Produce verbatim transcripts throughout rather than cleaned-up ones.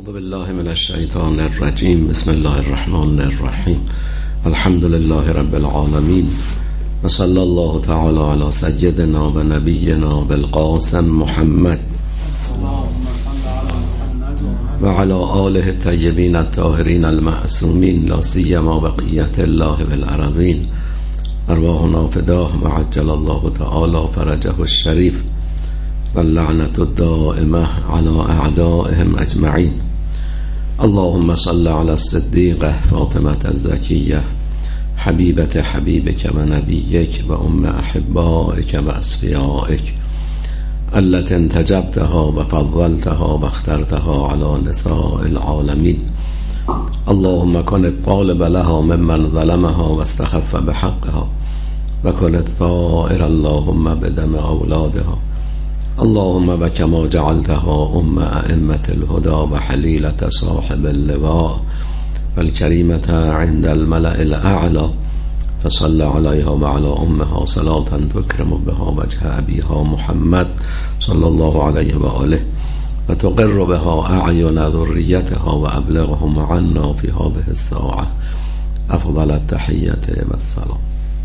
اعوذ بالله من الشیطان الرجیم. بسم الله الرحمن الرحیم. الحمد لله رب العالمین و صلی الله تعالی علی سیدنا و نبینا بالقاسم محمد و علی آله الطیبین الطاهرین المعصومین لا سیما بقیت الله بالارضین. ارواحنا فداه و عجل الله تعالی فرجه الشریف و اللعنة الدائمة على اعدائهم اجمعین. اللهم صل على الصدیقة فاطمة الزکیة حبیبة حبیبک و نبیک و ام احبائک و اصفیائک التي انتجبتها و فضلتها و اخترتها على نساء العالمین. اللهم كن الطالب لها ممن ظلمها واستخف بحقها و كن الثائر اللهم بدم اولادها. اللهم وكما جعلتها ام ائمة الهدى وحليلة صاحب اللواء والكريمة عند الملأ الأعلى فصل عليها وعلى أمها صلاة تكرم بها وجه أبيها محمد صلى الله عليه وآله وتقر بها أعين ذريتها وأبلغهم عنا في هذه الساعة أفضل التحية والسلام.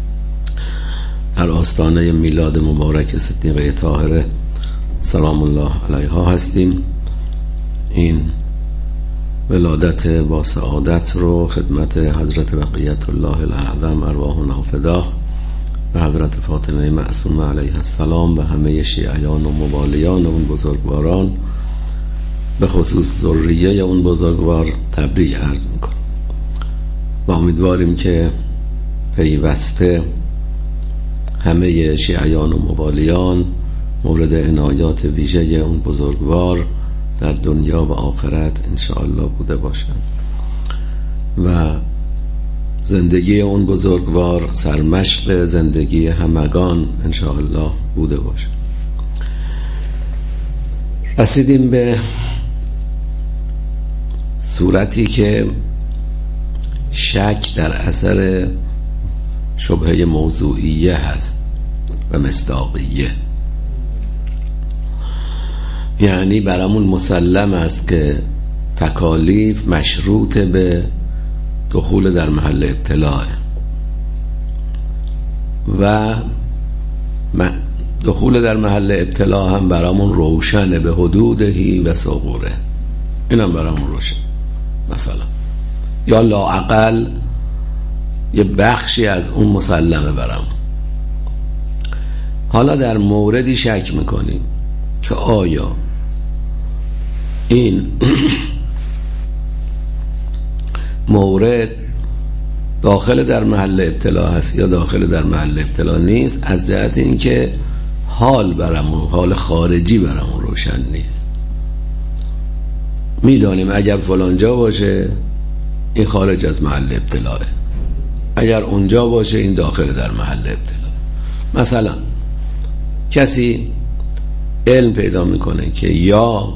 در آستانه میلاد مبارک صدیقه طاهره سلام الله علیها هستیم. این ولادت با سعادت رو خدمت حضرت بقیت الله الاعظم ارواحنا فداه و حضرت فاطمه معصومه علیها السلام و همه شیعیان و موالیان اون بزرگواران به خصوص ذریه اون بزرگوار تبریک عرض میکنم و امیدواریم که پیوسته همه شیعیان و موالیان مورد عنایات ویژه اون بزرگوار در دنیا و آخرت انشاءالله بوده باشند و زندگی اون بزرگوار سرمشق زندگی همگان انشاءالله بوده باشند. رسیدیم به صورتی که شک در اثر شبهه موضوعیه هست و مصداقیه، یعنی برامون مسلم است که تکالیف مشروط به دخول در محل ابتلاء و دخول در محل ابتلاء هم برامون روشنه به حدودهی و صغوره. این هم برامون روشن، مثلا یا لااقل یه بخشی از اون مسلمه برامون. حالا در موردی شک میکنیم که آیا این مورد داخل در محل ابتلا هست یا داخل در محل ابتلا نیست، از جهت این که حال برامون، حال خارجی برامون روشن نیست. میدانیم اگر فلانجا باشه این خارج از محل ابتلاه، اگر اونجا باشه این داخل در محل ابتلا. مثلا کسی علم پیدا میکنه که یا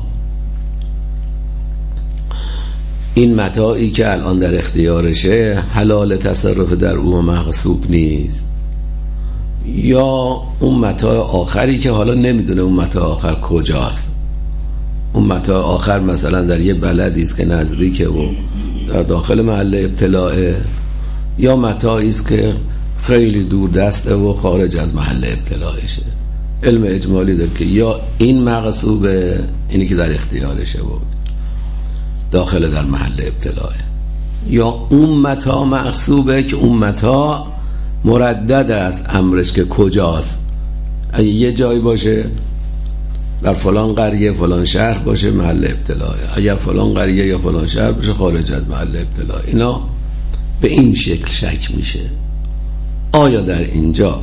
این متاعی که الان در اختیارشه حلال تصرف در او مغصوب نیست، یا اون متاع آخری که حالا نمیدونه اون متاع آخر کجاست. اون متاع آخر مثلا در یه بلدی است که نزدیکه و در داخل محل ابتلاءه، یا متاعی است که خیلی دور دسته و خارج از محل ابتلاعشه. علم اجمالی داره که یا این مغصوبه، اینی که در اختیارشه و داخل در محل ابتلاعه، یا اون متاع مغصوبه که اون متاع مردد است امرش که کجاست. اگه یه جایی باشه در فلان قریه فلان شهر باشه محل ابتلاعه، اگر فلان قریه یا فلان شهر باشه خارج از محل ابتلاعه. اینا به این شکل شک میشه. آیا در اینجا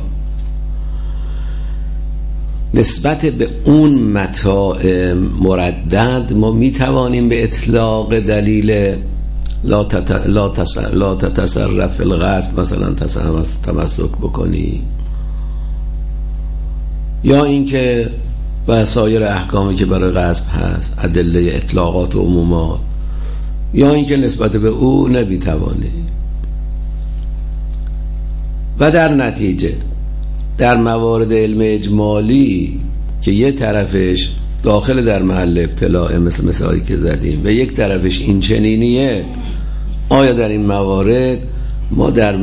نسبت به اون متاع مردد ما میتوانیم به اطلاق دلیل لا, تت... لا, تس... لا تتصرف الغصب مثلا تمسک بکنی، یا اینکه و سایر احکامی که برای غصب هست، ادله اطلاقات و عمومات، یا اینکه نسبت به او نمیتوانی. و در نتیجه در موارد علم اجمالی که یه طرفش داخل در محل ابتلاع مثل مثالی که زدیم و یک طرفش این چنینیه، آیا در این موارد ما در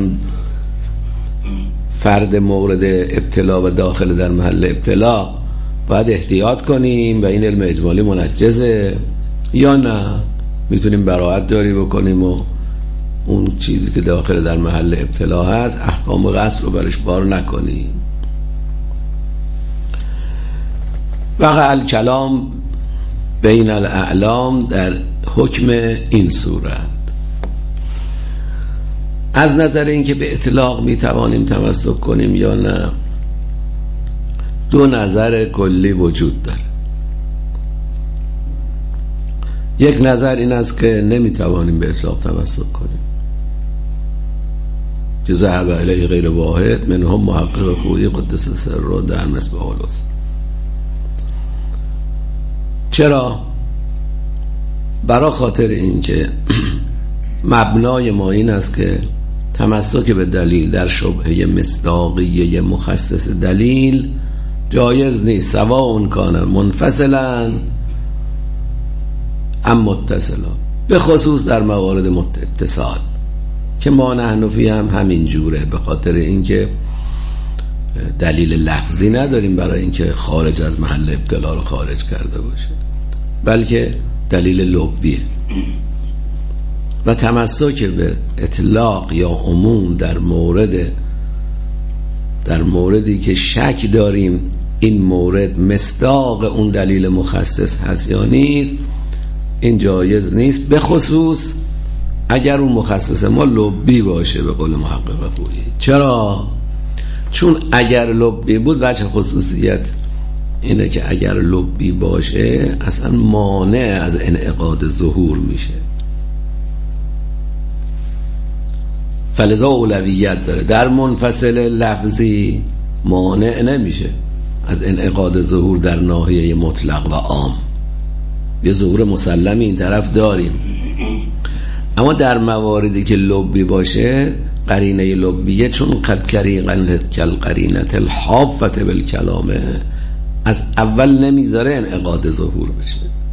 فرد مورد ابتلا و داخل در محل ابتلا باید احتیاط کنیم و این علم اجمالی منجزه یا نه میتونیم براءت داری بکنیم و اون چیزی که داخل در محل ابتلا هست احکام غصب رو برش بار نکنیم؟ وقع الکلام بین الاعلام در حکم این صورت. از نظر اینکه به اطلاق میتوانیم تمسک کنیم یا نه، دو نظر کلی وجود داره. یک نظر این است که نمیتوانیم به اطلاق تمسک کنیم که ذهب الیه غیر واحد منهم محقق خویی قدس سره در مصباح الحسن. چرا؟ برای خاطر این که مبنای ما این است که تمسک به دلیل در شبهه مصداقیه مخصص دلیل جایز نیست، سواء کان منفصلا ام متصلا، به خصوص در موارد اتصال که ما نحن فی هم همین جوره، به خاطر اینکه دلیل لفظی نداریم برای اینکه خارج از محل ابتلا رو خارج کرده باشه، بلکه دلیل لبیه. و تمسک به اطلاق یا عموم در مورد در موردی که شک داریم این مورد مصداق اون دلیل مخصص هست یا نیست، این جایز نیست، به خصوص اگر اون مخصص ما لبی باشه به قول محقق خویی. چرا؟ چون اگر لبی بود، وجه خصوصیت اینه که اگر لبی باشه اصلا مانع از انعقاد ظهور میشه، فلذا اولویت داره. در منفصل لفظی مانع نمیشه از انعقاد ظهور در ناحیه مطلق و عام، یه ظهور مسلمی این طرف داریم. اما در مواردی که لبی باشه، قرینه لبیه چون قد کریقن کل قرینت الحافت بالکلامه، از اول نمیذاره انعقاد ظهور بشه.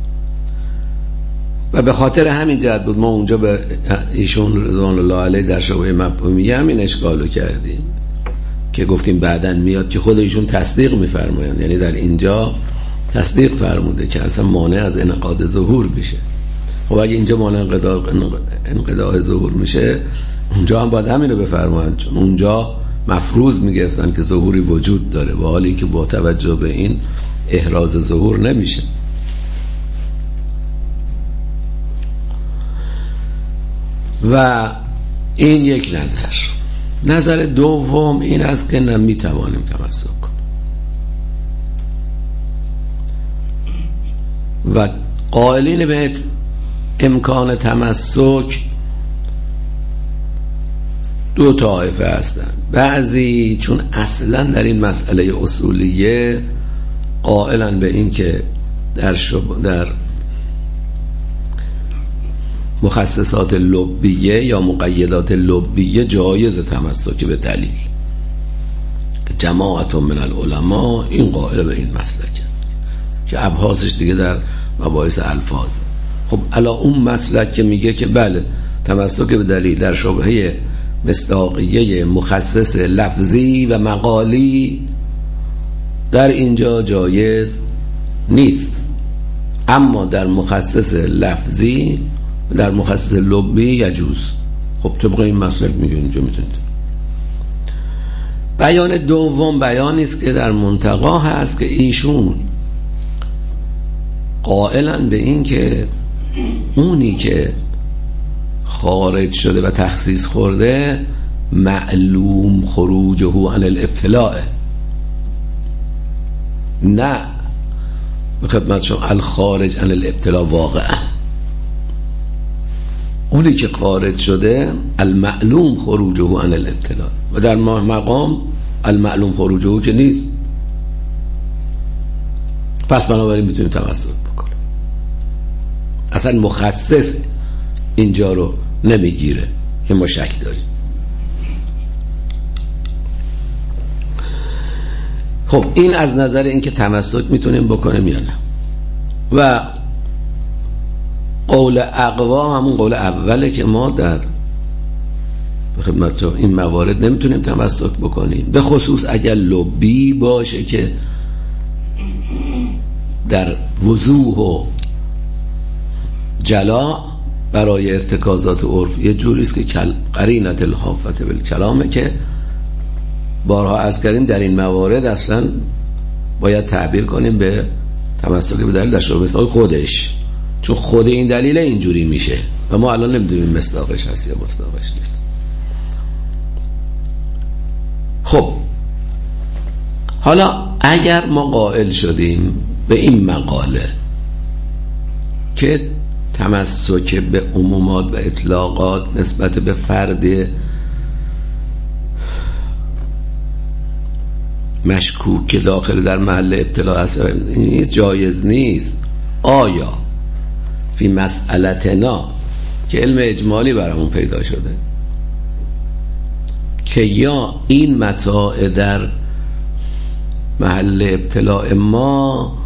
و به خاطر همین جهت بود ما اونجا به ایشون رضوان الله علیه در شبهه مفهومیه همین اشکالو کردیم که گفتیم بعدن میاد که خود ایشون تصدیق میفرمایند، یعنی در اینجا تصدیق فرموده که اصلا مانع از انعقاد ظهور بشه. خب اگه اینجا مانع انقضاء انقضاء ظهور میشه، اونجا هم باید همین رو بفرمایند، چون اونجا مفروض میگفتن که ظهوری وجود داره، با حالی که با توجه به این احراز ظهور نمیشه. و این یک نظر. نظر دوم این است که نمیتوانیم تمسک کنیم و قائلین به امکان تمسک دو طایفه هستند. بعضی چون اصلا در این مسئله اصولیه قائلن به این که در شب... در مخصصات لبیه یا مقیدات لبیه جایز تمسک به دلیل، جماعت من العلماء این قائل به این مسلکه که ابحاثش دیگه در مباحث الفاظ. خب الا اون مسلک که میگه که بله تمسک به دلیل در شبهه مصداقیه مخصص لفظی و مقالی در اینجا جایز نیست، اما در مخصص لفظی در مخصص لبی یجوز. خب طبق این مسلک میگه اینجا میتونید. بیان دوم بیانی است که در منتقا هست که ایشون قائلن به این که اونی که خارج شده و تخصیص خورده معلوم خروجه عن الابتلاء، نه به خدمت شما الخارج عن الابتلاء واقعا. اونی که خارج شده المعلوم خروجه عن الابتلاء و در مقام المعلوم خروجه که نیست، پس بنابراین میتونیم تمسک بکنیم. اصلا مخصص اینجا رو نمیگیره که ما شک داریم. خب این از نظر اینکه تمسک میتونیم بکنیم یا نه. و قول اقوا همون قول اوله که ما در خدمت این موارد نمیتونیم تمسک بکنیم، به خصوص اگر لبی باشه که در وضوح و جلا برای ارتکازات عرف یه جوریست که قرینت الحافت بالکلامه که بارها عرض کردیم در این موارد اصلا باید تعبیر کنیم به تمسک به دلیل در شبه مصداق خودش، چون خود این دلیل اینجوری میشه و ما الان نمیدونیم مصداقش هست یا مصداقش نیست. خب حالا اگر ما قائل شدیم به این مقاله که تمسک به عمومات و اطلاقات نسبت به فرد مشکوک که داخل در محل ابتلا هست نیست، جایز نیست، آیا فی مسئلتنا که علم اجمالی برامون پیدا شده که یا این متاع در محل ابتلاء ما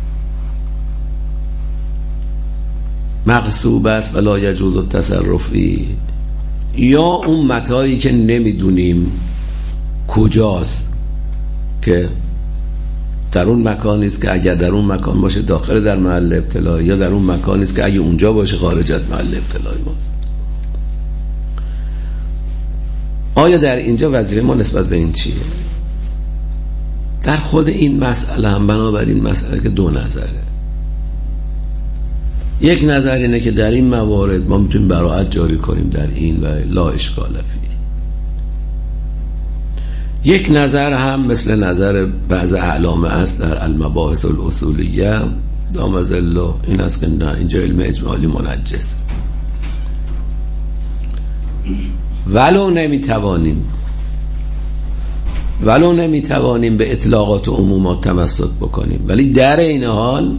مغصوب است ولا یجوز التصرفی، یا اون متاعی که نمیدونیم کجاست که در اون مکانی است که اگر در اون مکان باشه داخل در محل ابتلا، یا در اون مکانی است که اگه اونجا باشه خارج از محل ابتلا ماست. آیا در اینجا وظیفه ما نسبت به این چیه؟ در خود این مسئله هم بنابراین مسئله که دو نظره. یک نظر اینه که در این موارد ما میتونیم براءت جاری کنیم در این و لا اشکال فی. یک نظر هم مثل نظر بعض اعلام است در المباحث الاصولیه دام ظله، این است که نه اینجا علم اجمالی منجز، ولو نمیتوانیم ولو نمیتوانیم به اطلاقات و عمومات تمسک بکنیم، ولی در این حال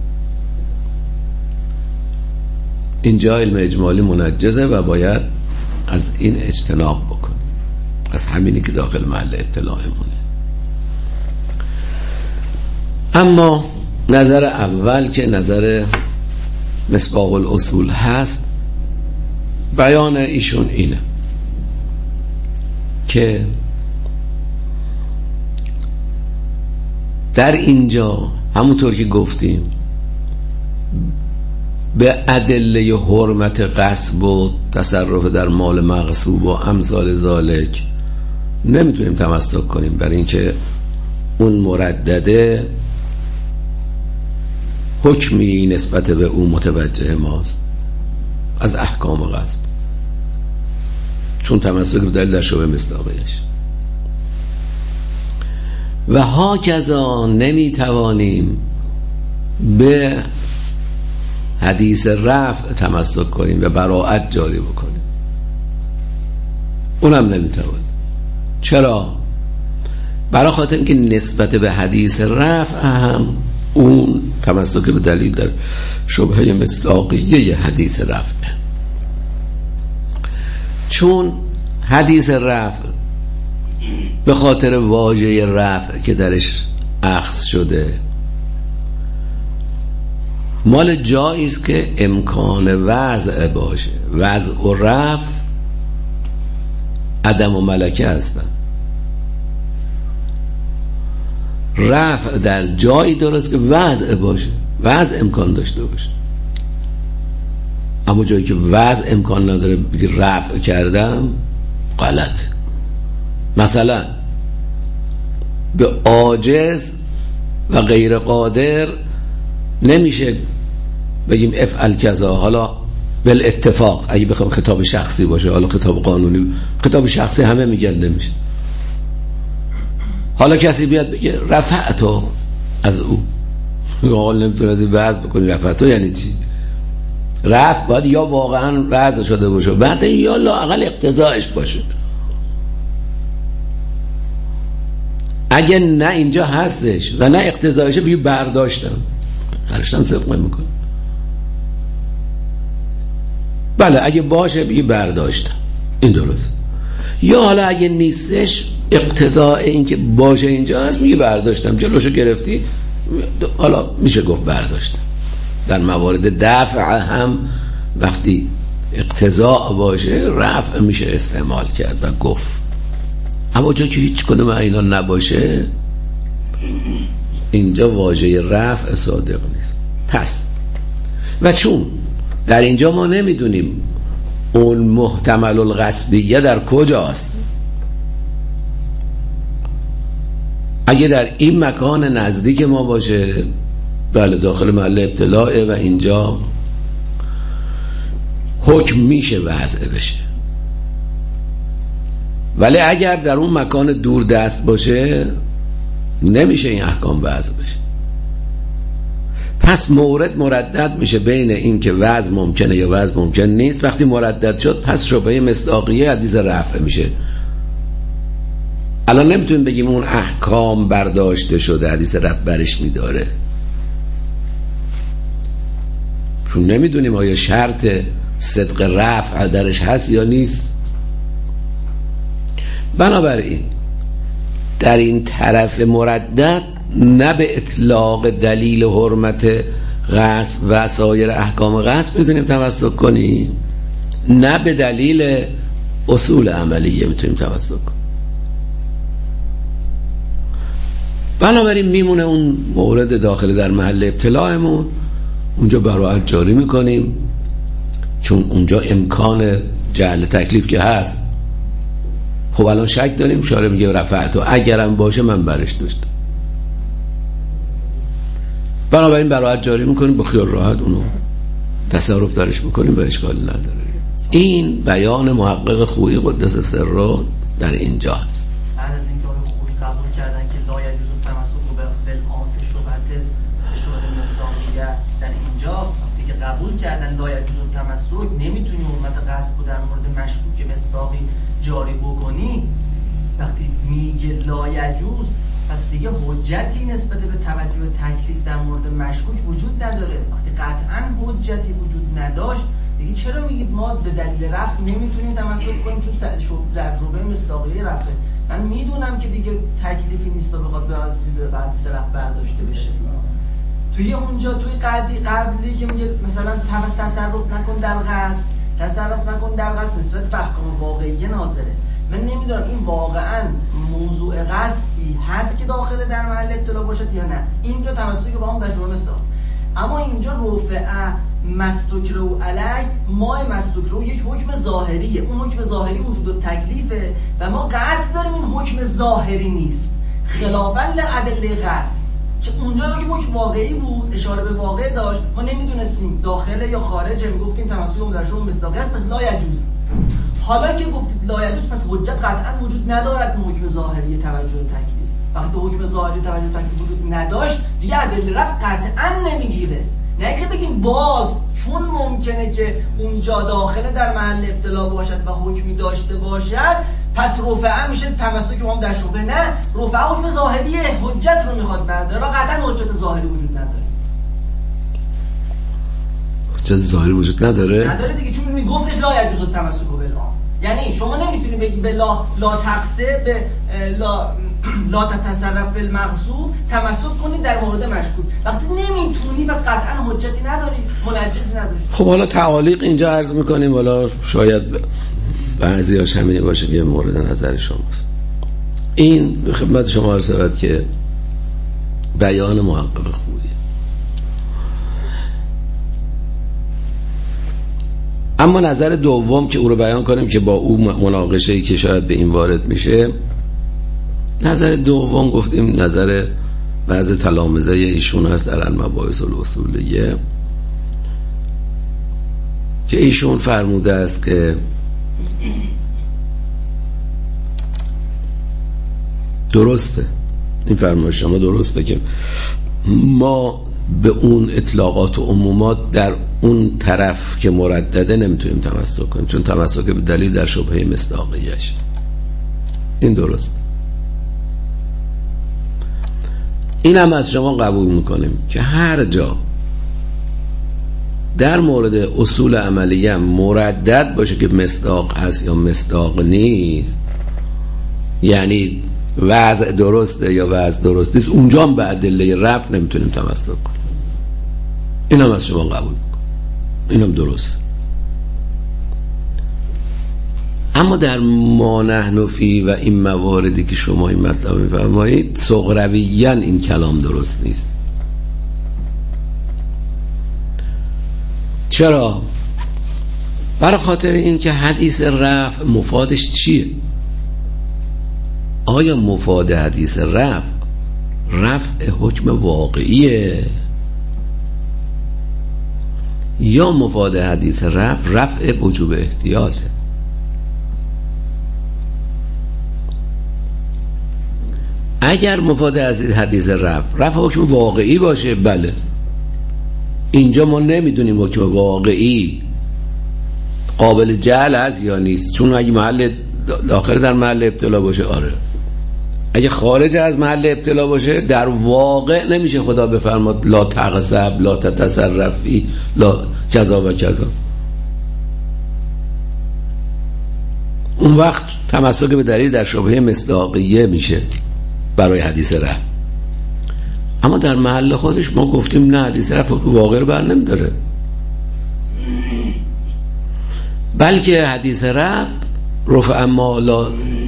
اینجا علم اجمالی منجزه و باید از این اجتناب بکنیم، از همینی که داخل محل اطلاعمونه. اما نظر اول که نظر مصباح الاصول هست، بیان ایشون اینه که در اینجا همونطور که گفتیم به ادله حرمت غصب و تصرف در مال مغصوب و امثال ذالک نمیتونیم تمسک کنیم، برای اینکه اون مردده حکمی نسبت به اون متوجه ماست از احکام غصب، چون تمسک به دلیل در شبه مصداقیش. و هاکذا نمیتوانیم به حدیث رفع تمسک کنیم و براءت جاری بکنیم، اونم نمیتوانیم. چرا؟ برای خاطر اینکه نسبت به حدیث رفع هم اون تمسک به دلیل در شبهه مصداقیه حدیث رفع، چون حدیث رفع به خاطر واژه رفع که درش اخذ شده مال جایی است که امکان وضع باشه. وضع و رفع عدم و ملکه هستن. رفع در جایی درست که وضع باشه، وضع امکان داشته باشه، اما جایی که وضع امکان نداره بگی رفع کردم، غلط. مثلا به عاجز و غیر قادر نمیشه بگیم افعل کذا، حالا بالاتفاق اگه بخوام خطاب شخصی باشه، حالا خطاب قانونی، خطاب شخصی همه میگن نمیشه. حالا کسی بیاد بگه رفعتو از او، حال نمیتونه از این وضع بکنی، رفعتو یعنی چی؟ رفع باید یا واقعا وضع شده باشه بعد یا لااقل اقتضاعش باشه. اگه نه اینجا هستش و نه اقتضاعشه بگی برداشتم، هرشتم صدق میکنه. بله اگه باشه بگی برداشتم، این درست. یا حالا اگه نیستش اقتضاء این که باشه اینجا هست میگی برداشتم، جلوشو گرفتی، حالا میشه گفت برداشتم. در موارد دفع هم وقتی اقتضاء باشه رفع میشه استعمال کرد و گفت. اما جا که هیچ کدوم اینا نباشه اینجا واژه رفع صادق نیست. پس و چون در اینجا ما نمیدونیم اون محتمل الغصبیه در کجاست، اگه در این مکان نزدیک ما باشه بله داخل محل ابتلاعه و اینجا حکم میشه وضع بشه، ولی اگر در اون مکان دور دست باشه نمیشه این احکام وضع بشه. پس مورد مردد میشه بین این که وضع ممکنه یا وضع ممکن نیست. وقتی مردد شد پس شبهه مصداقیه حدیث رفع میشه. الان نمیتونیم بگیم اون احکام برداشته شده حدیث رفع برش میداره، چون نمیدونیم آیا شرط صدق رفع درش هست یا نیست. بنابراین در این طرف مردد نه به اطلاق دلیل حرمت غصب و سایر احکام غصب میتونیم توسط کنیم، نه به دلیل اصول عملیه میتونیم توسط کنیم. بنابراین میمونه اون مورد داخل در محل ابتلاعمون، اونجا براءت جاری میکنیم چون اونجا امکان جعل تکلیف که هست. خب الان شک داریم، شارع میگه رفعت و اگرم باشه من برش داشتم، بنابراین براءت جاری میکنیم با خیال راحت اونو تصرف درش میکنیم و اشکالی نداره. این بیان محقق خویی قدس سره در اینجا هست. بعد از اینکه اون خویی قبول کردن که لا یجوز التمسک بالآن فی شبهه شبهه مصداقیه، در اینجا وقتی که قبول کردن لا یجوز التمسک نمیتونی حرمت غصب در مورد مشکوک مصداقی جاری بکنی. وقتی میگه لا یجوز پس دیگه حجتی نسبت به توجه تکلیف در مورد مشکوک وجود نداره. وقتی قطعا حجتی وجود نداشت دیگه چرا میگید ما به دلیل رفع نمیتونیم تمسک کنیم چون در شبهه مصداقیه رفعه؟ من میدونم که دیگه تکلیفی نیست و بخواد به بعد رفع برداشته بشه. توی اونجا توی قبلی قبلی که میگه مثلا تصرف نکن در غصب، تصرف نکن در غصب نسبت به احکام واقعی ناظره. من نمیدونم این واقعا موضوع غصبی هست که داخل در محل ابتلا باشد یا نه. اینجا تمسک با هم در شبهه مصداق، اما اینجا رفع مستکرو علی ما مستکرو یک حکم ظاهریه. اون حکم ظاهری وجود و تکلیفه و ما قطع داریم این حکم ظاهری نیست، خلافاً لادله غصب که اونجا یک حکم واقعی بود، اشاره به واقع داشت، ما نمیدونستیم داخله یا خارجه، میگفتیم تمسک با در شبهه مصداقی است پس لا یجوز. حالا که گفتید لا یجوز پس حجت قطعا وجود ندارد اون حکم ظاهری توجه تکلیف. وقتی حکم ظاهری توجه تکلیف وجود نداشت دیگه ادله رفع قطعا نمیگیره. نه که بگیم باز چون ممکنه که اونجا داخل در محل ابتلا باشد و حکمی داشته باشد پس رفعه میشه تمسک با هم در شبهه. نه، رفعه حکم ظاهریه، حجت رو میخواد برداره و قطعا حجت ظاهری وجود نداره. حجت ظاهری وجود نداره؟ نداره دیگه، چون میگفتش لا یجوز التمسک بالآن. یعنی شما نمیتونی بگی به لا لا تقصه به لا لا تتصرف بالمغصوب تمسک کنی در مورد مشکوک. وقتی نمیتونی پس قطعا حجتی نداری، منجزی نداری. خب حالا تعالیق اینجا عرض میکنیم، حالا شاید بعضیاش همینی باشه که مورد نظر شماست. این به خدمت شما عرض شود که بیان محقق خویی. اما نظر دوم که او رو بیان کنیم که با او مناقشه‌ای که شاید به این وارد میشه، نظر دوم گفتیم نظر بعض تلامذه ایشون هست در المباحث الاصولیه که ایشون فرموده است که درسته، این فرمایش شما درسته که ما به اون اطلاقات و عمومات در اون طرف که مردده نمیتونیم تمسک کنیم چون تمسک به دلیل در شبهه مصداقیش. این درست، این هم از شما قبول میکنیم که هر جا در مورد اصول عملیه مردد باشه که مصداق هست یا مصداق نیست، یعنی وضع درسته یا وضع درست نیست، اونجا هم به ادله رفع نمیتونیم تمسک کنیم. اینم از شما قبول میکنم، اینم درست. اما در ما نحن فی و این مواردی که شما این مطلب میفرمایید صغرویاً این کلام درست نیست. چرا؟ برای خاطر این که حدیث رفع مفادش چیه؟ آیا مفاد حدیث رفع رفع حکم واقعیه یا مفاد حدیث رفع رفع وجوب احتیاطه؟ اگر مفاد حدیث رفع رفع حکم واقعی باشه، بله، اینجا ما نمیدونیم حکم واقعی قابل جعل است یا نیست، چون اگه محل داخل در محل ابتلا باشه آره، اگه خارج از محل ابتلا باشه در واقع نمیشه خدا بفرماد لا تغصب لا تتصرفی لا کذا و کذا. اون وقت تمسک به دلیل در شبهه مصداقیه میشه برای حدیث رفع. اما در محل خودش ما گفتیم نه، حدیث رفع واقع رو بر نمیداره، بلکه حدیث رفع رفع ما لا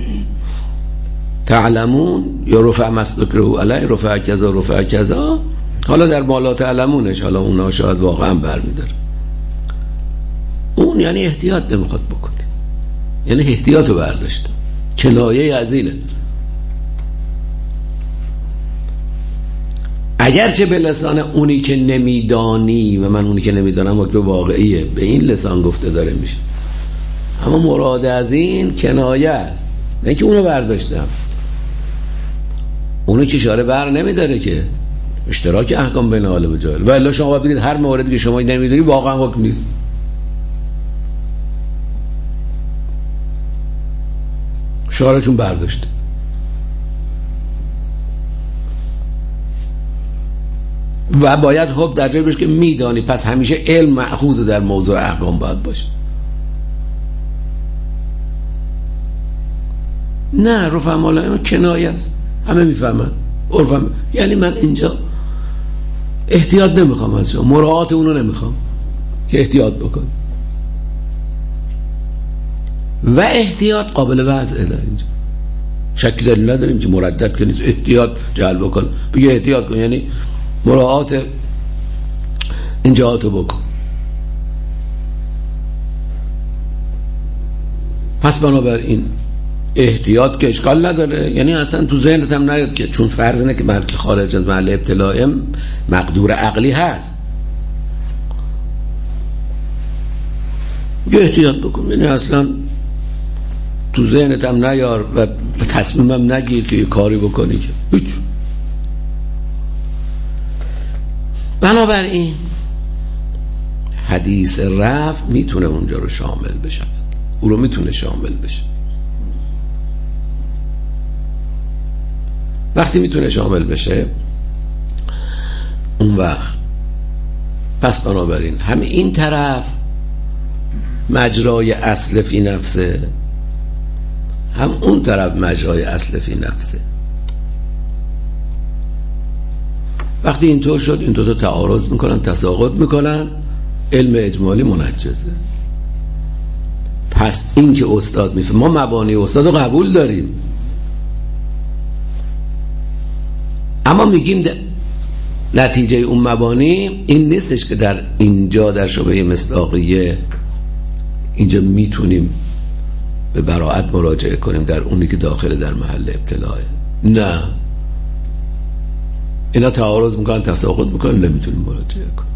تعلمون یا رفع مستکره علی رفع کذا رفع کذا، حالا در ما لا تعلمونش حالا اونا شاید واقعا بر میداره. اون یعنی احتیاط نمیخواد بکنه، یعنی احتیاط رو برداشته، کنایه از اینه. اگرچه به لسان اونی که نمیدانی و من اونی که نمیدانم واقع واقعیه به این لسان گفته داره میشه، اما مراد از این کنایه است، نه که اونو برداشتم. اونو که اشاره بر نمیداره که اشتراک احکام بین عالم و جاهل، و الا شما باید بگید هر موردی که شما نمیدونی واقعا حکم نیست. شعارشون برداشته. و باید خب در جایی باشه که میدانی، پس همیشه علم مأخوذ در موضوع احکام باید باشه. نه، رفع مالایمه کنایه است، همه میفهمن عرفم. یعنی من اینجا احتیاط نمیخوام از شما، مراعات اونو نمیخوام که احتیاط بکن. و احتیاط قابل وضعه در اینجا، شکل دلیل نداریم که مردد که نیست، احتیاط جعل بکن، بگه احتیاط کن یعنی مراعات اینجااتو بکن. پس بنابراین احتیاط که اشکال نداره، یعنی اصلا تو ذهنت هم نیاد که چون فرض اینه که بلکه خارج از محل ابتلاء مقدور عقلی هست، یه احتیاط بکن، یعنی اصلا تو ذهنت هم نیار و تصمیمم نگیر که یه کاری بکنی که هیچ. بنابراین حدیث رفع میتونه اونجا رو شامل بشه، او رو میتونه شامل بشه. وقتی میتونه شامل بشه اون وقت پس بنابراین هم این طرف مجرای اصل فی نفسه، هم اون طرف مجرای اصل فی نفسه. وقتی اینطور شد این دو تا تعارض میکنن، تساقط میکنن، علم اجمالی منجزه. پس این که استاد میفهم، ما مبانی استاد رو قبول داریم، اما میگیم نتیجه اون مبانی این نیستش که در اینجا در شبهه مصداقیه اینجا میتونیم به براءت مراجعه کنیم در اونی که داخل در محل ابتلاءه. نه، اینا تعارض میکنن، تساقط میکنن، نمیتونیم مراجعه کنیم.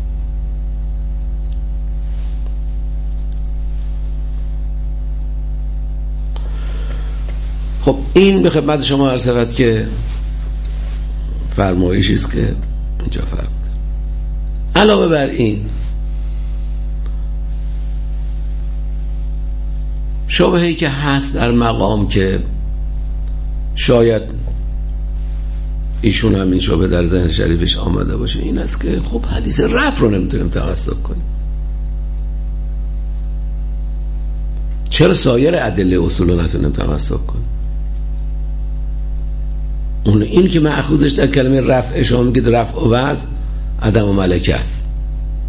خب این به خدمت شما عرض شود که فرمایشی است که اینجا فرمود. علاوه بر این شبهه‌ای که هست در مقام که شاید ایشون هم این شبهه در ذهن شریفش آمده باشه این است که خب حدیث رفع رو نمیتونیم تمسک کنیم، چرا سایر ادله اصول رو نتونیم تمسک کنیم؟ اون این که مأخوذش در کلمه رفع شما میگید رفع و وضع عدم و ملکه است،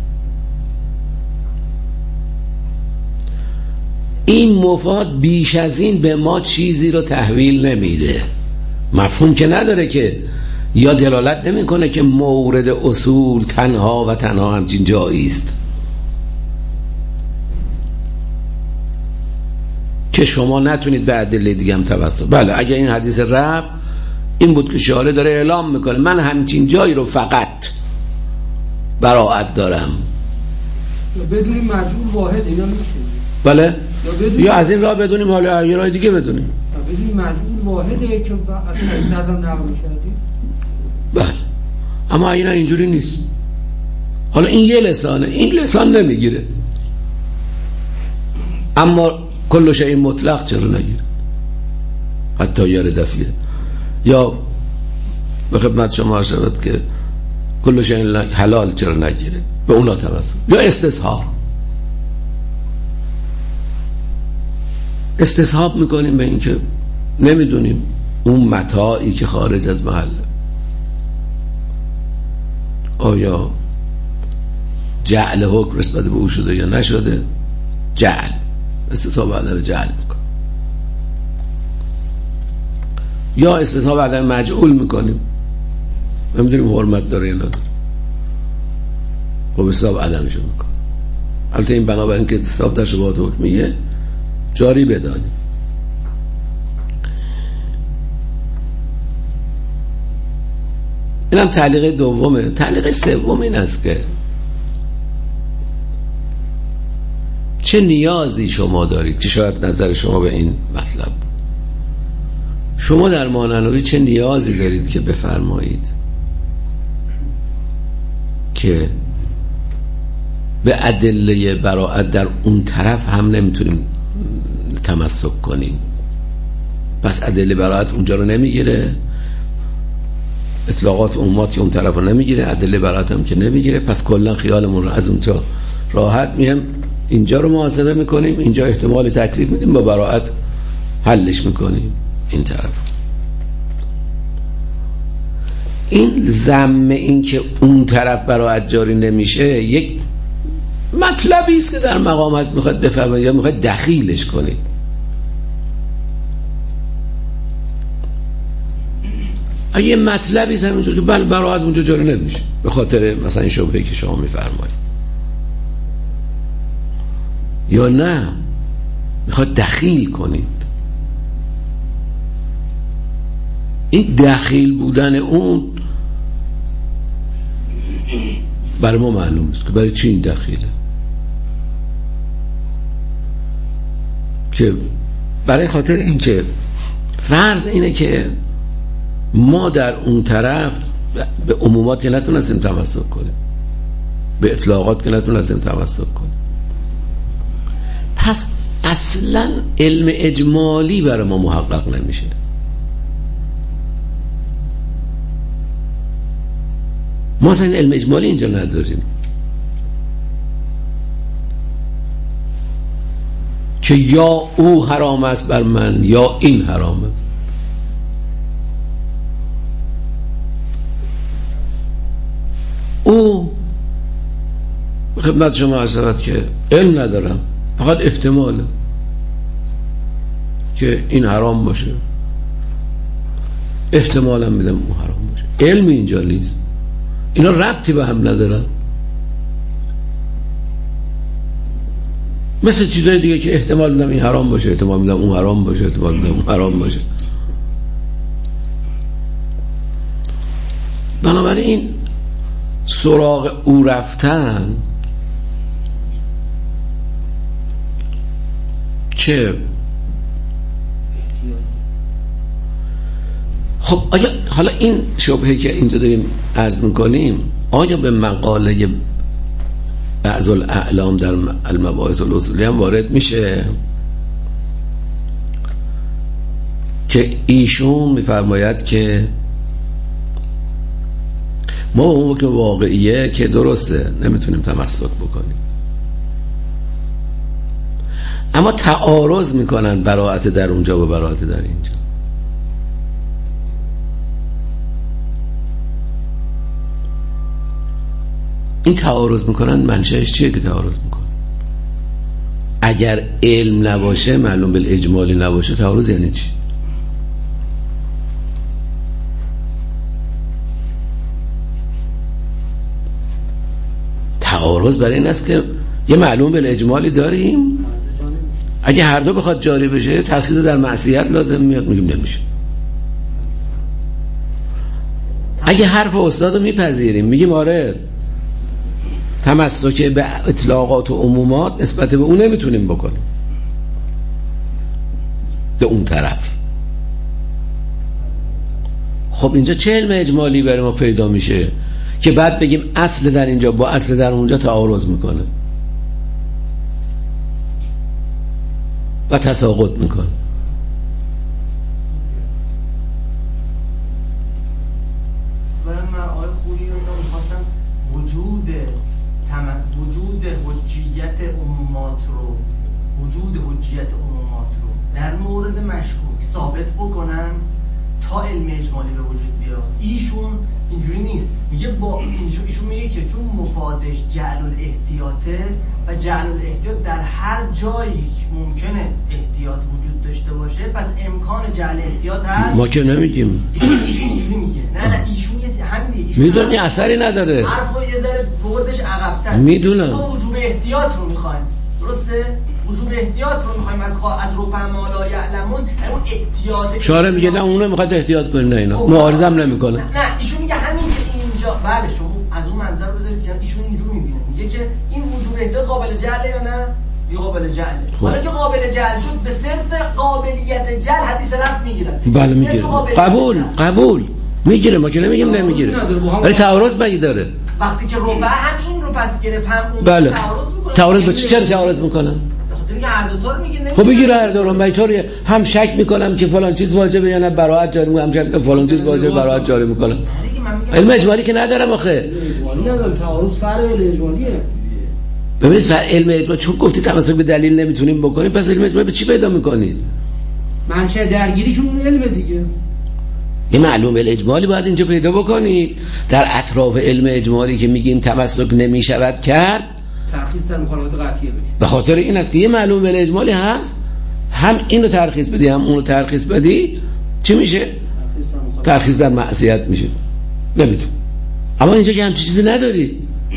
این مفاد بیش از این به ما چیزی رو تحویل نمیده. مفهوم که نداره که، یا دلالت نمیکنه که مورد اصول تنها و تنها همچین جایی است که شما نتونید به ادله دیگه هم توسل. بله اگه این حدیث رب این بود که شارع داره اعلام میکنه من همچین جایی رو فقط براعت دارم، یا بدونیم مجهول واحده یا میشه، بله یا, یا از این راه بدونیم حالا یه راه دیگه بدونیم، بدونیم مجهول واحده که اصلا سردم نقل میشدیم. بله اما اینا اینجوری نیست. حالا این یه لسانه، این لسان نمیگیره، اما کل شیء مطلق چرا نگیره؟ حتی یار دفیه. یا به خدمت شما عرض شود که کل شیء حلال چرا نگیره؟ به اونا توسل. یا استصحاب، استصحاب میکنیم به این که نمیدونیم اون متاعی که خارج از محل آیا جعل حکم نسبت به او شده یا نشده. جعل استصحاب عدم جعل میکن، یا استصحاب عدم مجعول میکنیم، نمیدونیم حرمت داره یا نداره، خب استصحاب عدمشو میکن. البته این بنابراین که استصحاب در شبهات حکمیه جاری بدانیم. اینم تعلیق دومه. تعلیق سوم این است که چه نیازی شما دارید، که شاید نظر شما به این مطلب، شما در ماننوی چه نیازی دارید که بفرمایید که به ادله براءت در اون طرف هم نمیتونیم تمسک کنیم، پس ادله براءت اونجا رو نمیگیره، اطلاقات عمومات اون طرف رو نمیگیره، ادله براءت هم که نمیگیره، پس کلا خیالمون رو از اونجا راحت میهم اینجا رو محاسبه میکنیم، اینجا احتمال تکلیف میدیم، با براءت حلش میکنیم این طرف. این ذم این که اون طرف براءت جاری نمیشه یک مطلبی است که در مقام هست میخواد بفرمایید یا میخواد دخیلش کنید. اگه مطلبی است همینجور که بله براءت اونجا جاری نمیشه به خاطر مثلا این شبهه‌ای که شما میفرمایید، یا نه میخواد دخیل کنید، این دخیل بودن اون برای ما معلوم است که برای چی این دخیله، که برای خاطر این که فرض اینه که ما در اون طرف به عمومات که نتونستیم تمسک کنیم، به اطلاقات که نتونستیم تمسک کنیم، پس اصلا علم اجمالی برای ما محقق نمیشه. ما اصلا علم اجمالی اینجا نداریم که یا او حرام است بر من یا این حرامه. او خدمت شما عرض شود که علم ندارم، فقط احتماله که این حرام باشه، احتمالا میدم اون حرام باشه، علم اینجا نیست، اینا ربطی به هم ندارن. مثل چیزای دیگه که احتمال میدم این حرام باشه، احتمال میدم اون حرام باشه، احتمال میدم اون حرام باشه. بنابراین سراغ او رفتن چه خب آیا حالا این شبهه که اینجا داریم عرض میکنیم آیا به مقاله بعض الاعلام در المباحث الاصولی هم وارد میشه که ایشون میفرماید که ما اون که واقعیه که درسته نمیتونیم تمسک بکنیم، اما تعارض میکنن براءت در اونجا و براءت در اینجا. این تعارض میکنن منشأش چیه که تعارض میکنن؟ اگر علم نباشه، معلوم بالاجمالی نباشه، تعارض یعنی چی؟ تعارض برای این است که یه معلوم بالاجمالی داریم، اگه هر دو بخواد جاری بشه ترخیص در معصیت لازم میاد، میگیم نمیشه. اگه حرف استاد رو میپذیریم، میگیم آره تمسک به اطلاقات و عمومات نسبت به اون نمیتونیم بکنیم، به اون طرف. خب اینجا چه علم اجمالی برای ما پیدا میشه که بعد بگیم اصل در اینجا با اصل در اونجا تعارض میکنه و تساقط میکنه؟ وجود حجیت عمومات رو وجود حجیت عمومات رو در مورد مشکوک ثابت بکنن تا علم اجمالی به وجود بیاد. ایشون اینجوری نیست، میگه با ایشون میگه که چون مفادش جعل الاحتیاطه و جعل الاحتیاط در هر جایی که ممکنه احتیاط وجود داشته باشه پس امکان جعل احتیاط هست. ما که نمیگیم. ایشون ایشون اینجوری میگه. نه نه ایشون همین دیگه. میدونی اثری نداره. حرفو یه ذره بردش عقب‌تر. میدونم. ما وجوب احتیاط رو میخوایم. درسته؟ وجوب احتیاط رو میخوایم از خوا... از رفما لا یعلمون، اون احتیاط. شارع میگه نه اونو میخواد احتیاط کنه، نه اینا معارضه هم نمیکنه. نه, نه ایشون میگه همین که اینجا بله شما از اون منظر بذارید که ایشون اینجوری میبینه، میگه که این وجوب احتیاط قابل جعله یا نه؟ بی قابل جعله. حالا که قابل جعل شد به صرف قابلیت جعل حدیث رفع میگیره. بله میگیره. قبول قبول میگیره، ما که نمیگیم نمیگیره، ولی تعارض مگی داره؟ وقتی که رفع هم این رو پس گرفت هم اون بله. تعارض میکنه. تعارض به چرا تعارض میکنه؟ میگه هر دو تا رو میگه نمیگه. خب بگیره هر دو رو، من طوری هم شک میکنم که فلان چیز واجبه یا نه براءت جاری میکنم، هم شک فلان چیز واجبه براءت جاری میکنم. علم اجمالی که ندارم آخه. اجمالی ندارم، تعارض فرع علم اجمالیه. ببینید فرع علم اجمالی چون گفتی تمسک به دلیل نمیتونیم بکنیم، پس علم اجمالی به چی پیدا میکنید؟ منشأ درگیریشون علم دیگه. یه معلوم الاجمالی باید اینجا پیدا بکنید در اطراف علم اجمالی که میگیم تمسک نمیشود کرد، ترخیص در مخالفت قطعیه بشه. به خاطر این است که یه معلوم الاجمالی هست، هم اینو ترخیص بدی هم اونو ترخیص بدی، چی میشه؟ ترخیص در معصیت میشه. نمیتون. اما اینجا که همچین چیزی نداری،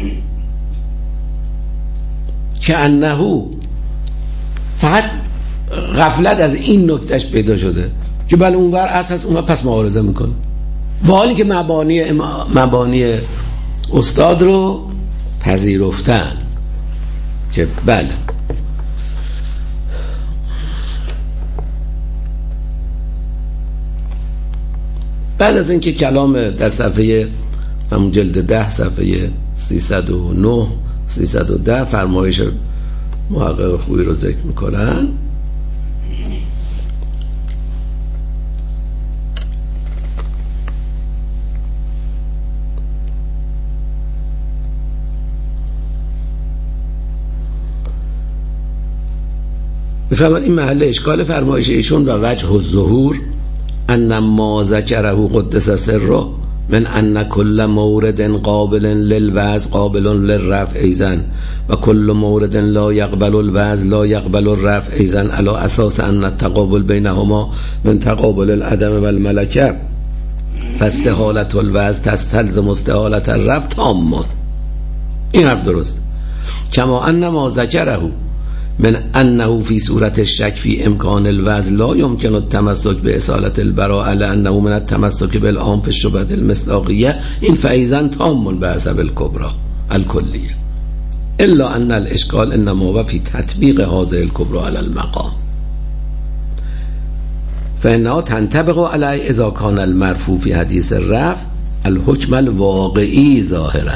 که انهو فقط غفلت از این نکتهش پیدا شده که بله اون بر اساس اون پس معارضه میکنه، با حالی که مبانی مبانی استاد رو پذیرفتن که بله. بعد از اینکه کلام در صفحه همون جلد ده صفحه سیصد و نه سیصد و ده فرمایش محقق خویی رو ذکر میکنن، بفرمایید این محل اشکال فرمایش ایشون و وجه الظهور ان ما ذکره قدس سره من ان کل مورد قابل للوضع قابل للرفع ایضا و کل مورد لا یقبل الوضع لا یقبل الرفع ایضا علی اساس ان التقابل بینهما من تقابل العدم و الملکه فاستحالة الوضع تستلزم استحالة الرفع تاما. این حرف درست. کما ان ما ذکره من انه فی صورت الشک فی امکان الوضع لا يمكن التمسك باصاله البراءه لانه من التمسك بالعام في الشبهه المصداقيه این فاذا تام بحسب الكبرى الكليه الا ان الاشكال انما هو في تطبيق هذه الكبرى على المقام فانها تنطبق عليه اذا كان المرفوع في حديث الرفع الحكم الواقعي ظاهرا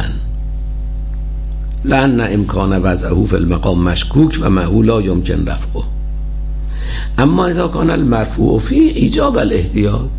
لأن امکان وضعه فی المقام مشکوک و معه لا یمکن رفعه اما اذا کان المرفوع فی ایجاب الاحتیاط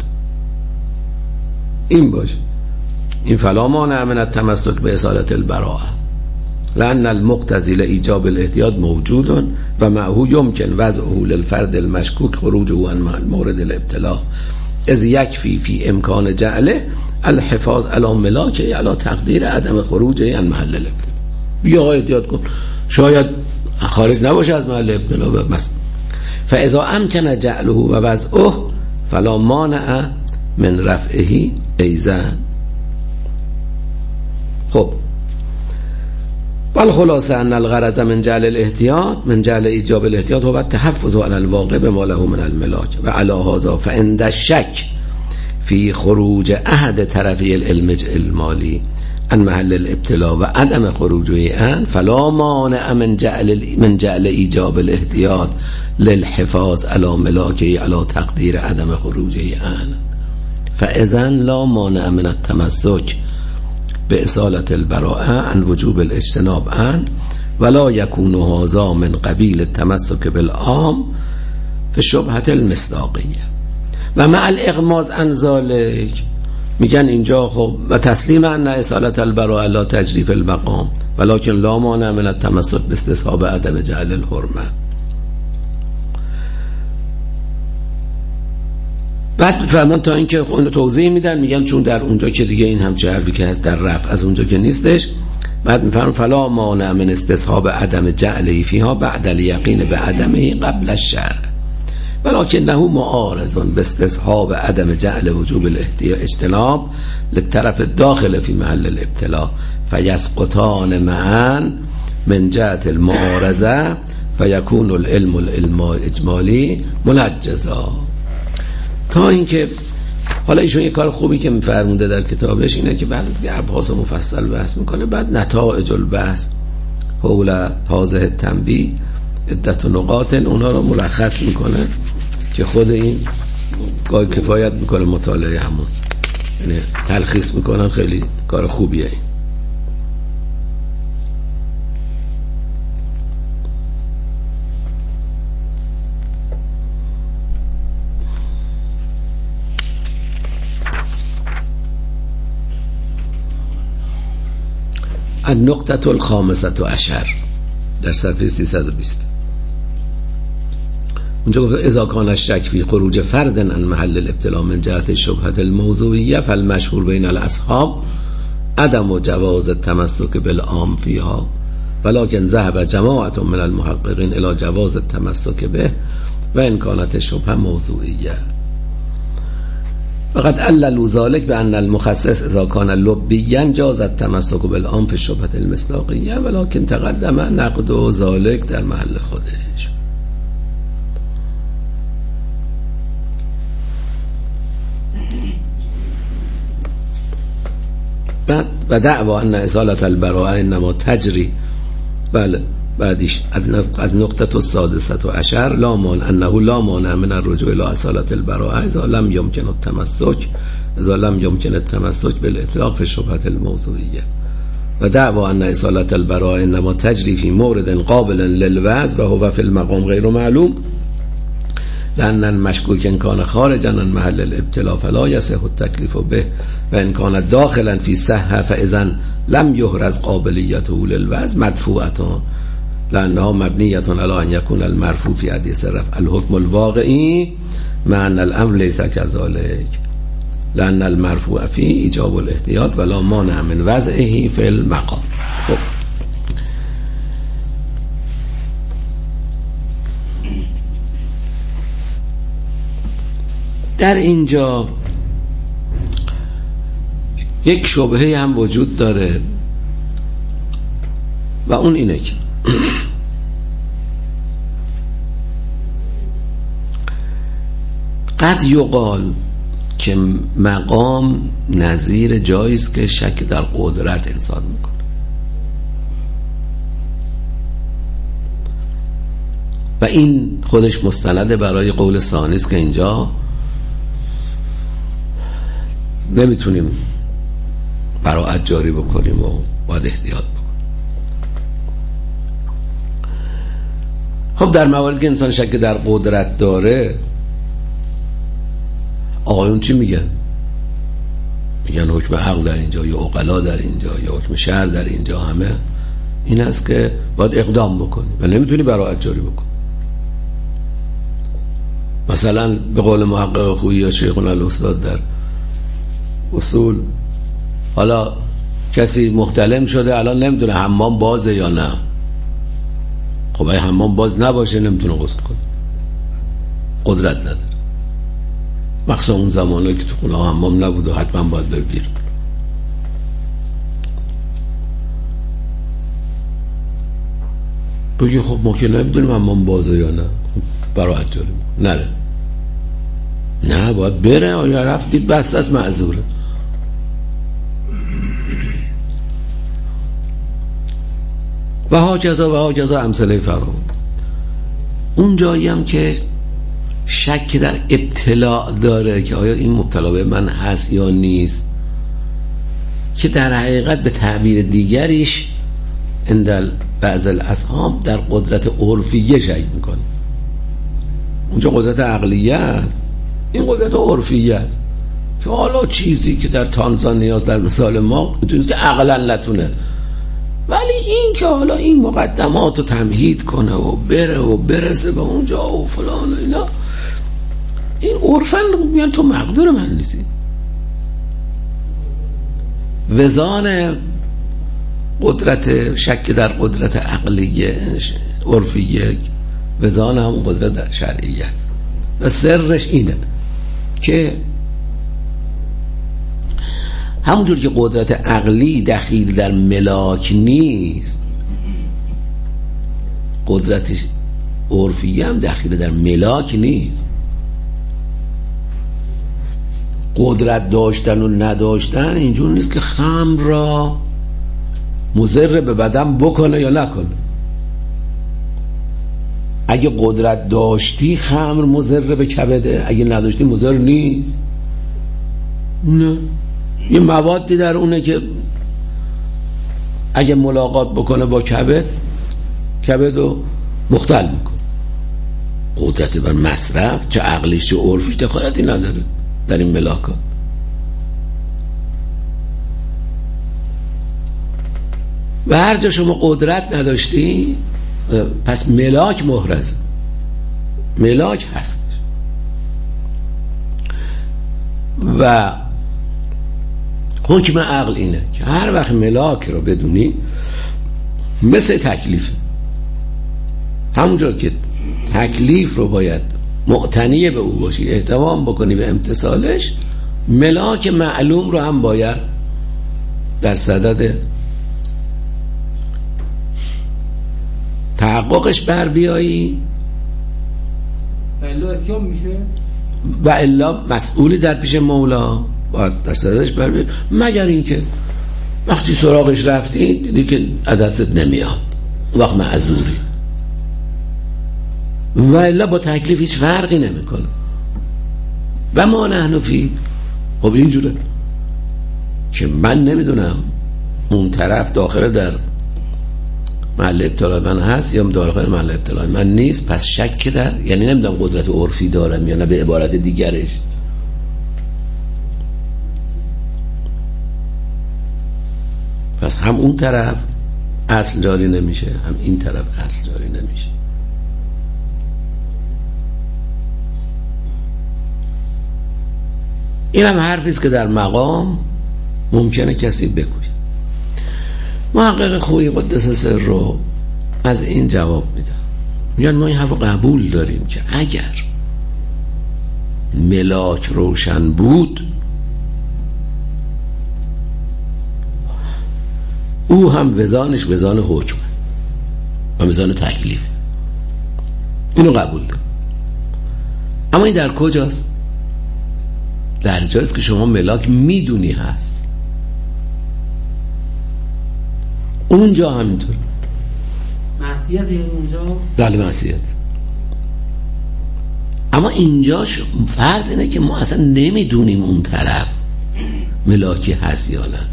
این باشه این فلا مانع من التمسک به اصالة البراءه لأن المقتضی لایجاب الاحتیاط موجود و معه یمکن وضعه للفرد المشکوک خروجه عن مورد الابتلاء اذ یکفی فی امکان جعله الحفاظ علی ملاکه علی تقدیر عدم خروجه عن محل الابتلاء. بیا آقا احتیاط کن، شاید خارج نباشه از محل ابتلا. مثلا فاذا امکن جعله و وضعه فلا مانع من رفعه ایزن. خب والخلاصه ان الغرض من جعل الاحتیاط من جعل ایجاب الاحتیاط هو التحفظ على الواقع بما له من الملاك و على هذا فعند الشك في خروج احد طرفي العلم المالي عن محل الابتلاء و عدم خروجه عن فلا مانع من جعل من جعل ایجاب الاحتیاط للحفاظ على ملاكه على تقدير عدم خروجه عن فاذا لا مانع من التمسك بإصالة البراءة عن وجوب الاجتناب عن ولا يكون هذا من قبيل التمسك بالعام في شبهة المصداقية. و مع الاغماض عن ذلك میگن اینجا خب و تسلیم ان اصالة البراءة لا تجری فی المقام ولكن لا مانع من التمسك باستصحاب عدم جعل الحرمة. بعد فرمان تا اینکه اون توضیح میدن میگن چون در اونجا که دیگه این همچه حرفی که هست در رفع از اونجا که نیستش. بعد میفرمان فلا مانع من استصحاب عدم جعله فیها بعد الیقین به عدمه قبل الشرع ولکنه معارض باستصحاب عدم جعل وجوب الاجتناب للطرف الداخل في محل الابتلاء فیسقطان معا من جهت المعارضه فیکون العلم الاجمالی منجزا. تا اینکه حالا ایشون یه کار خوبی که میفرمونده در کتابش اینه که بعد از که ابحاث مفصل بحث میکنه بعد نتایج البحث حول حاضر تنبیه عدت و نقاط اونا رو مرخص میکنه که خود این کار کفایت میکنه مطالعه همون، یعنی تلخیص میکنن. خیلی کار خوبیه این. النقطة الخامسة عشر در صفحه سیصد و بیست اونجا گفت اذا کان الشک فی خروج فرد عن محل الابتلاء من جهت شبهة الموضوعیه فالمشهور بین الاصحاب عدم جواز التمسك بالعام فيها ولكن ذهب جماعة من المحققين الى جواز التمسك به و ان كانت الشبهه موضوعیه. فقد عللوا ذلك بأن المخصص إذا كان لبيا جاز التمسك بالعام في شبهة المصداقية ولكن تقدم نقد ذلك در محل خودش. بعد و دعوا أن إزالة البراءة إنما تجري بله بعدش النقطة السادسة عشر لا مانع أنه لا مانع من الرجوع إلى إصالة البراءة إذا لم يمكن التمسك إذا لم يمكن التمسك بالإطلاق في الشبهة الموضوعية و دعوا أن إصالة البراءة إنما تجري في مورد قابل للوضع وهو في المقام غير معلوم لأن المشكوك إن كان خارجا عن محل الابتلاء فلا يصح التكليف به وإن كان داخلا في صحة فإذا لم يحرز قابليته للوضع مدفوعة لأنها مبنية على أن يكون المرفوع في حديث الرفع الحكم الواقعي مع أن الأمر ليس كذلك لأن المرفوع فيه إيجاب الاحتياط ولا مانع من وضعه في المقام. خب در اینجا یک شبهه هم وجود داره و اون اینه که قد یقال که مقام نظیر جاییست که شک در قدرت انسان میکنه. و این خودش مستنده برای قول ثانیست که اینجا نمیتونیم براءت جاری بکنیم و باید احتیاط بکنیم. خب در مواردی که انسان شک در قدرت داره آقایون چی میگن؟ میگن حکم عقل در اینجا یا عقلا در اینجا یا حکم شرع در اینجا همه این است که باید اقدام بکنی و نمیتونی براءت جاری بکنی. مثلا به قول محقق خویی یا شیخنا الاستاد در اصول حالا کسی محتلم شده الان نمیدونه حمام بازه یا نه. خب اگه حمام باز نباشه نمیتونه غسل کنه، قدرت نداره. مخصوصا اون زمانه که تو خونه حمام نبود و حتما باید بر بیر. بگی خب ما که نمیدونیم حمام بازه یا نه، براحت داریم نره. نه باید بره. آیا رفتید بس از معذوره. و ها جزا و ها جزا امثله فراوان. اون جایی هم که شک در ابتلاع داره که آیا این مبتلا به من هست یا نیست، که در حقیقت به تعبیر دیگریش اندل بعض الاصحاب در قدرت عرفیه شک میکنه. اونجا قدرت عقلیه است، این قدرت عرفیه است که حالا چیزی که در تانزانیا در مثال ما میتونید که عقلا نتونه، ولی این که حالا این مقدمات رو تمهید کنه و بره و برسه به اونجا و فلان و اینا، این عرفن رو میگن تو مقدور من نیستی. وزان قدرت شک در قدرت عقلیه عرفیه، وزان هم قدرت شرعیه است. و سرش اینه که همونجور که قدرت عقلی دخیل در ملاک نیست، قدرت عرفیه هم دخیل در ملاک نیست. قدرت داشتن و نداشتن اینجور نیست که خمر را مضر به بدن بکنه یا نکنه. اگه قدرت داشتی خمر مضر به کبده، اگه نداشتی مضر نیست. نه، یه موادی در اونه که اگه ملاقات بکنه با کبد، کبد رو مختل میکنه. قدرت بر مصرف چه عقلیش چه عرفیش دخالتی نداره در این ملاکات. و هر جا شما قدرت نداشتی پس ملاک محرز، ملاک هست. و حکم عقل اینه که هر وقت ملاک رو بدونی مثل تکلیفه، همونجور که تکلیف رو باید معتنی به او باشی، اهتمام بکنی به امتثالش، ملاک معلوم رو هم باید در صدد تحققش بر بیایی و الا اسیان میشه و الا مسئولی در پیش مولا باید در صددش بر بیایی. مگر اینکه وقتی سراغش رفتی دیدی که دستت نمیاد، وقت معذوری، و الا با تکلیف هیچ فرقی نمیکنه. و ما نحن فی، خب اینجوره که من نمیدونم اون طرف داخل در محل ابتلای من هست یا داخل محل ابتلای من نیست، پس شک در، یعنی نمیدونم قدرت عرفی دارم یا نه، به عبارت دیگرش پس هم اون طرف اصل جاری نمیشه، هم این طرف اصل جاری نمیشه. این هم حرفی است که در مقام ممکنه کسی بگوید. محقق خویی قدس سر رو از این جواب میدن، میگن ما این حرف رو قبول داریم که اگر ملاک روشن بود او هم وزانش وزان حکمه و وزان تکلیف، اینو قبول داریم. اما این در کجاست؟ در جایست که شما ملاک میدونی هست، اونجا همینطور. معصیت اونجا؟ بله معصیت. اما اینجا فرض اینه که ما اصلا نمیدونیم اون طرف ملاکی هست یا نه.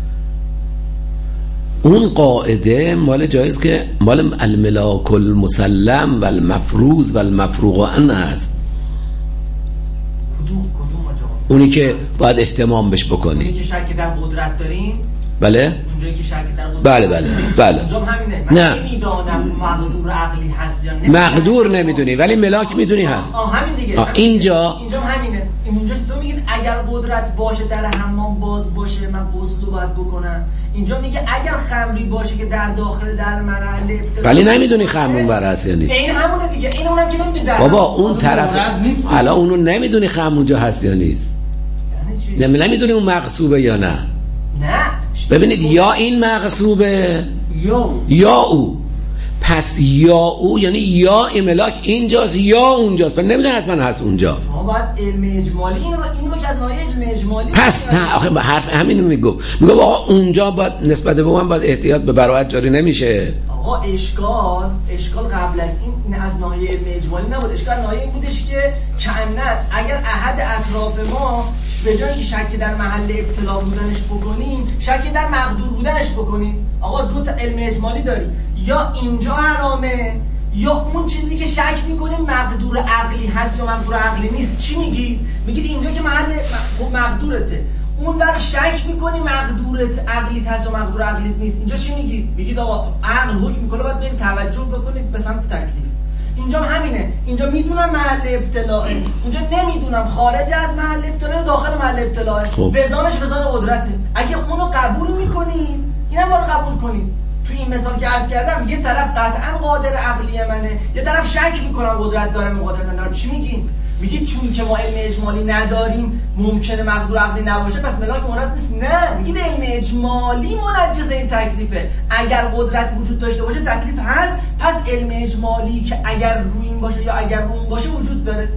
اون قاعده مال جایز که مال الملاک المسلم و المفروض و المفروغ عنه هست. کدوم کدوم آجا؟ اونی که باید احتمام بش بکنی، اونی که شک در قدرت داریم. بله؟ اونجا اونجایی که شک در قدرت بله بله بله اونجا همینه. من نه نمیدانم مقدور عقلی هست یا نه. مقدور نمیدونی ولی ملاک میدونی هست. آه همین دیگه. آه اینجا اینجا همینه. اینجا تو میگید اگر قدرت باشه در حمام باز باشه من غسل باید بکنم. اینجا میگه اگر خمری باشه که در داخل در مرحله ولی نمیدونی خمرون بر هست یا نیست. این همونه دیگه. این اونم که نمیدونی در بابا اون طرف حالا اونو نمیدونی خمرونجا هست یا نیست. یعنی چی؟ نمیدونی اون مغصوبه یا نه. نه ببینید یا این مغصوبه یا یا او. پس یا او یعنی یا این ملاک اینجاست یا اونجاست. پس نمیدونه حتما هست اونجا. شما باید علم اجمالی این رو این رو که از ناحیه علم اجمالی پس نه آخه حرف همینو میگو. میگه آقا اونجا باید نسبت به من باید احتیاط به براءت جاری نمیشه. آقا اشکال اشکال قبل از این از ناحیه علم اجمالی نبود. اشکال ناحیه این بودش که کأنه اگر احد اطراف ما به جای اینکه شک در محل ابتلا بودنش بکنیم شک در مقدور بودنش بکنیم. آقا دو تا علم اجمالی داریم، یا اینجا حرامه یا اون چیزی که شک میکنه مقدور عقلی هست یا مقدور عقلی نیست. چی میگید؟ میگید اینجا که محل مقدورته، اون در شک میکنی مقدورت عقلیت هست و مقدور عقلیت نیست. اینجا چی میگید؟ میگید آقا عقل حکم میکنه باید برید توجه بکنید به سمت تکلیف. اینجا همینه. اینجا میدونم محل ابتلاء، اونجا نمیدونم خارج از محل ابتلاء داخل محل ابتلاء. وزانش وزان قدرته. اگه اونو قبول میکنید اینم باید قبول کنید. تو این مثال که عرض کردم یه طرف قطعا قادر عقلی منه، یه طرف شک میکنم قدرت داره مقادرت نداره. چی میگیم؟ میگید چون که ما علم اجمالی نداریم ممکنه مقدور عقلی نباشه پس ملاک مورد نیست. نه، میگید علم اجمالی منجزه این تکلیفه. اگر قدرت وجود داشته باشه تکلیف هست، پس علم اجمالی که اگر روی این باشه یا اگر رو اون باشه وجود داره.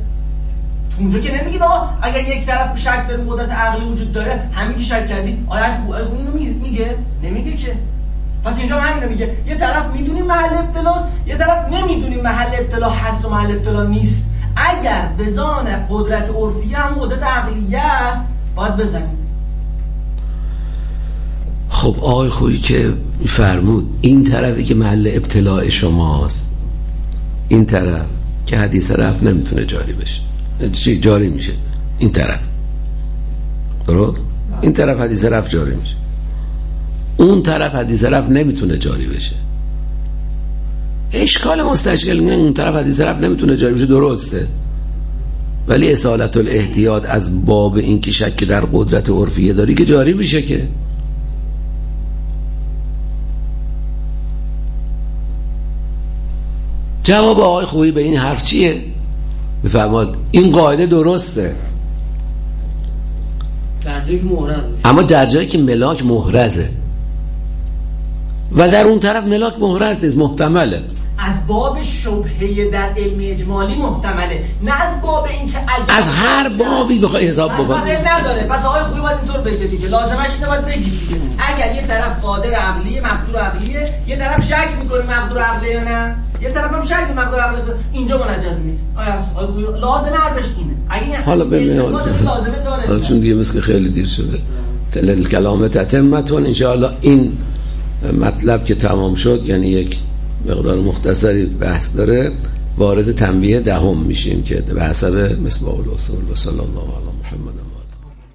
تو اونجا که نمیگید آقا اگر یک طرف شک داره قدرت عقلی وجود داره همین که شک کردی آیا خوب اینو میگه؟ نمیگه که. پس اینجا همین میگه یه طرف میدونیم محل ابتلاست، یه طرف نمیدونیم محل ابتلا هست و محل ابتلا نیست. اگر بزان قدرت عرفیه هم قدرت عقلیه است باید بزنید. خب آقای خویی که فرمود این طرفی که محل ابتلاع شماست، این طرف که حدیث رفع نمیتونه جاری بشه، چی جاری میشه؟ این طرف درست؟ این طرف حدیث رفع جاری میشه، اون طرف حدیث رفع نمیتونه جاری بشه. اشکال مستشکل اینه اون طرف حدیث رفع نمیتونه جاری بشه، درسته، ولی اصالت الاحتیاط از باب این که شک در قدرت عرفیه داری که جاری میشه. که جواب آقای خویی به این حرف چیه؟ بفرماد این قاعده درسته در جایی که محرز، اما در جایی که ملاک محرزه و در اون طرف ملاک محرز نیست، محتمله. از باب شبهه در علم اجمالی محتمله، نه از باب این که از هر بابی بخوای حساب بکنی پس نداره. پس آقای خویی باید اینطور بگه دیگه، لازمش اینه باید بگید دیگه. اگر یه طرف قادر عقلیه مقدور عقلیه، یه طرف شک میکنه مقدور عقلیه یا نه، یه طرف هم شک مقدور عقلیه، اینجا منجز نیست. آقای خویی لازمه حرفش اینه. اگه حالا ببینید لازمه داره، حالا چون دیگه مثل خیلی دیر شده تلل کلام تتمتون ان شاء الله این مطلب که تمام شد، یعنی یک مقدار مختصری بحث داره، وارد تنبیه دهم میشیم که به حسب مصباح الاصول و صلی الله علی محمد.